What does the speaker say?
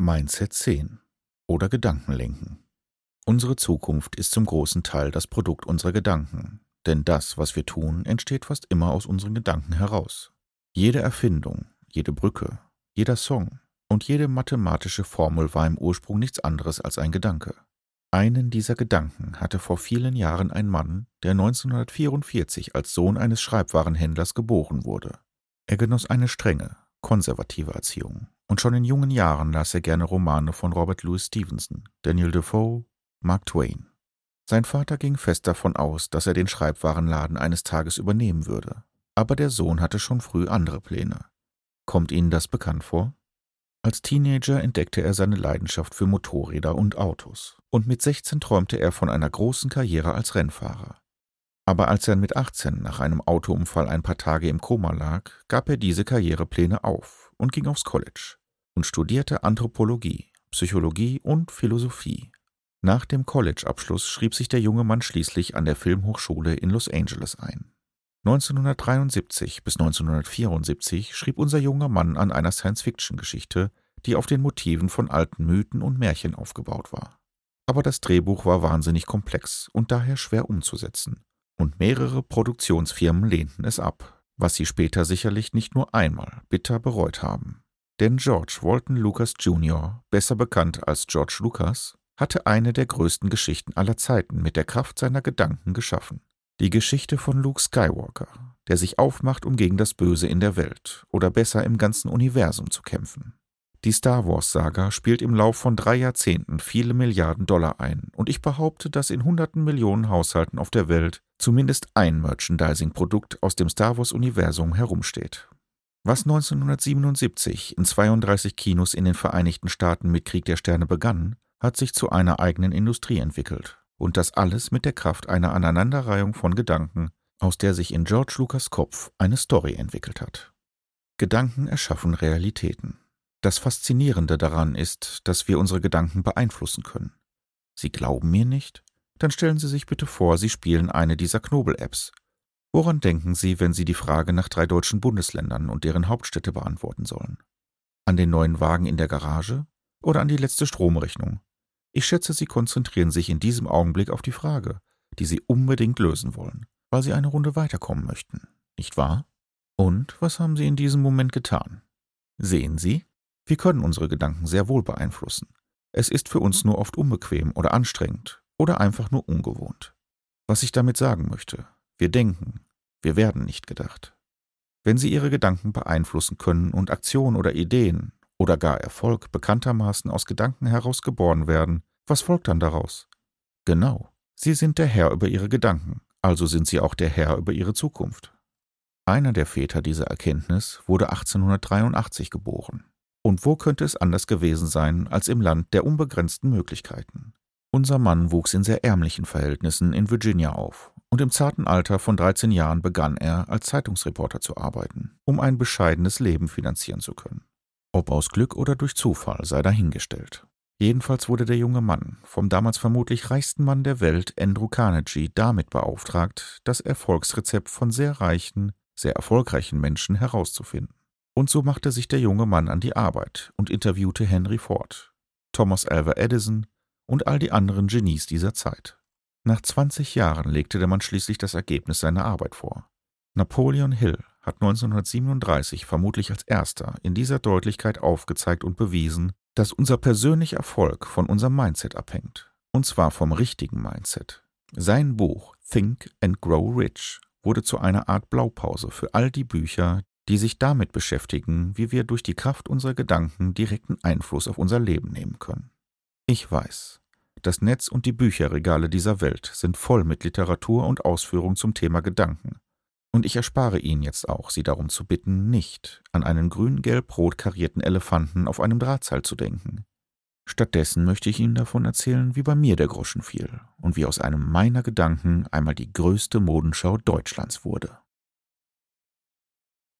Mindset 10 oder Gedankenlenken. Unsere Zukunft ist zum großen Teil das Produkt unserer Gedanken, denn das, was wir tun, entsteht fast immer aus unseren Gedanken heraus. Jede Erfindung, jede Brücke, jeder Song und jede mathematische Formel war im Ursprung nichts anderes als ein Gedanke. Einen dieser Gedanken hatte vor vielen Jahren ein Mann, der 1944 als Sohn eines Schreibwarenhändlers geboren wurde. Er genoss eine strenge, konservative Erziehung. Und schon in jungen Jahren las er gerne Romane von Robert Louis Stevenson, Daniel Defoe, Mark Twain. Sein Vater ging fest davon aus, dass er den Schreibwarenladen eines Tages übernehmen würde. Aber der Sohn hatte schon früh andere Pläne. Kommt Ihnen das bekannt vor? Als Teenager entdeckte er seine Leidenschaft für Motorräder und Autos. Und mit 16 träumte er von einer großen Karriere als Rennfahrer. Aber als er mit 18 nach einem Autounfall ein paar Tage im Koma lag, gab er diese Karrierepläne auf und ging aufs College und studierte Anthropologie, Psychologie und Philosophie. Nach dem College-Abschluss schrieb sich der junge Mann schließlich an der Filmhochschule in Los Angeles ein. 1973 bis 1974 schrieb unser junger Mann an einer Science-Fiction-Geschichte, die auf den Motiven von alten Mythen und Märchen aufgebaut war. Aber das Drehbuch war wahnsinnig komplex und daher schwer umzusetzen. Und mehrere Produktionsfirmen lehnten es ab, was sie später sicherlich nicht nur einmal bitter bereut haben. Denn George Walton Lucas Jr., besser bekannt als George Lucas, hatte eine der größten Geschichten aller Zeiten mit der Kraft seiner Gedanken geschaffen. Die Geschichte von Luke Skywalker, der sich aufmacht, um gegen das Böse in der Welt oder besser im ganzen Universum zu kämpfen. Die Star-Wars-Saga spielt im Lauf von 3 Jahrzehnten viele Milliarden Dollar ein und ich behaupte, dass in hunderten Millionen Haushalten auf der Welt zumindest ein Merchandising-Produkt aus dem Star-Wars-Universum herumsteht. Was 1977 in 32 Kinos in den Vereinigten Staaten mit Krieg der Sterne begann, hat sich zu einer eigenen Industrie entwickelt. Und das alles mit der Kraft einer Aneinanderreihung von Gedanken, aus der sich in George Lucas Kopf eine Story entwickelt hat. Gedanken erschaffen Realitäten. Das Faszinierende daran ist, dass wir unsere Gedanken beeinflussen können. Sie glauben mir nicht? Dann stellen Sie sich bitte vor, Sie spielen eine dieser Knobel-Apps. Woran denken Sie, wenn Sie die Frage nach 3 deutschen Bundesländern und deren Hauptstädte beantworten sollen? An den neuen Wagen in der Garage oder an die letzte Stromrechnung? Ich schätze, Sie konzentrieren sich in diesem Augenblick auf die Frage, die Sie unbedingt lösen wollen, weil Sie eine Runde weiterkommen möchten, nicht wahr? Und was haben Sie in diesem Moment getan? Sehen Sie? Wir können unsere Gedanken sehr wohl beeinflussen. Es ist für uns nur oft unbequem oder anstrengend oder einfach nur ungewohnt. Was ich damit sagen möchte, wir denken, wir werden nicht gedacht. Wenn Sie Ihre Gedanken beeinflussen können und Aktionen oder Ideen oder gar Erfolg bekanntermaßen aus Gedanken heraus geboren werden, was folgt dann daraus? Genau, Sie sind der Herr über Ihre Gedanken, also sind Sie auch der Herr über Ihre Zukunft. Einer der Väter dieser Erkenntnis wurde 1883 geboren. Und wo könnte es anders gewesen sein als im Land der unbegrenzten Möglichkeiten? Unser Mann wuchs in sehr ärmlichen Verhältnissen in Virginia auf und im zarten Alter von 13 Jahren begann er, als Zeitungsreporter zu arbeiten, um ein bescheidenes Leben finanzieren zu können. Ob aus Glück oder durch Zufall sei dahingestellt. Jedenfalls wurde der junge Mann vom damals vermutlich reichsten Mann der Welt, Andrew Carnegie, damit beauftragt, das Erfolgsrezept von sehr reichen, sehr erfolgreichen Menschen herauszufinden. Und so machte sich der junge Mann an die Arbeit und interviewte Henry Ford, Thomas Alva Edison und all die anderen Genies dieser Zeit. Nach 20 Jahren legte der Mann schließlich das Ergebnis seiner Arbeit vor. Napoleon Hill hat 1937 vermutlich als erster in dieser Deutlichkeit aufgezeigt und bewiesen, dass unser persönlicher Erfolg von unserem Mindset abhängt. Und zwar vom richtigen Mindset. Sein Buch Think and Grow Rich wurde zu einer Art Blaupause für all die Bücher, die sich damit beschäftigen, wie wir durch die Kraft unserer Gedanken direkten Einfluss auf unser Leben nehmen können. Ich weiß, das Netz und die Bücherregale dieser Welt sind voll mit Literatur und Ausführungen zum Thema Gedanken. Und ich erspare Ihnen jetzt auch, Sie darum zu bitten, nicht an einen grün-gelb-rot karierten Elefanten auf einem Drahtseil zu denken. Stattdessen möchte ich Ihnen davon erzählen, wie bei mir der Groschen fiel und wie aus einem meiner Gedanken einmal die größte Modenschau Deutschlands wurde.